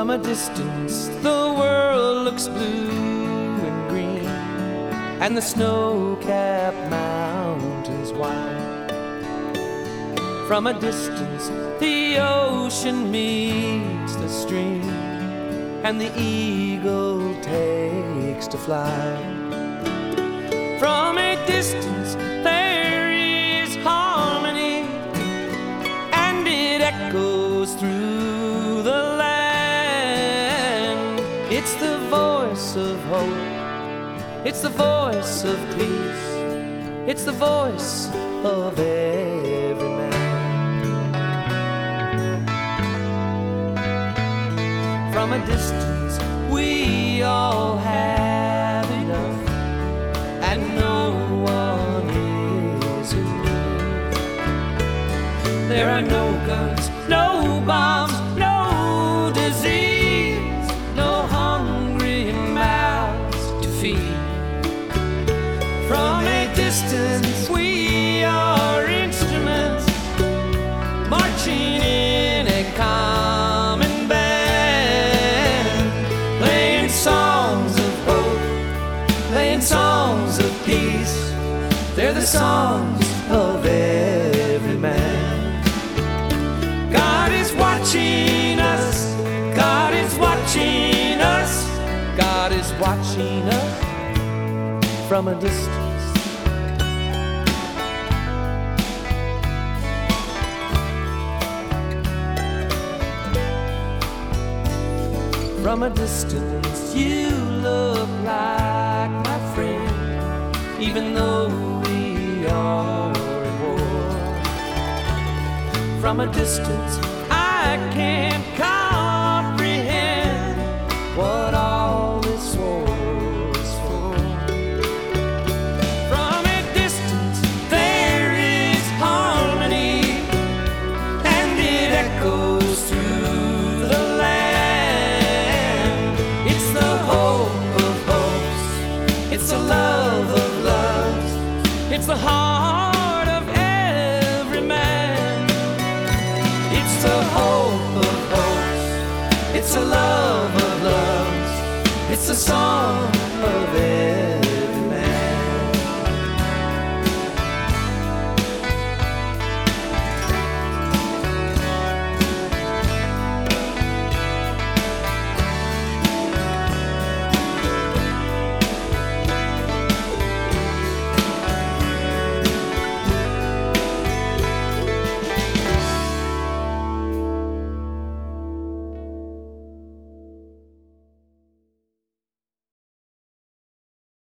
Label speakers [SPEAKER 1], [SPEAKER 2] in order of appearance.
[SPEAKER 1] From a distance, the world looks blue and green, and the snow-capped mountains white. From a distance, the ocean meets the stream, and the eagle takes to fly. From a distance, there is harmony, and it echoes through the land. It's the voice of hope, it's the voice of peace, it's the voice of every man. From a distance, we all have enough, and no one is in need. There are no guns, no bombs, no disease, no hungry mouths to feed. From a distance, we are instruments marching in a common band, playing songs of hope, playing songs of peace. They're the songs of every man. God is watching us, God is watching us, God is watching us from a distance. From a distance, you look like my friend, even though we are at war. From a distance, I can't comprehend what all this war is for. From a distance, there is harmony, and it echoes through the land. It's the hope of hopes, it's the love of loves, it's the heart of every man. It's the hope of hopes, it's the love of loves, it's the song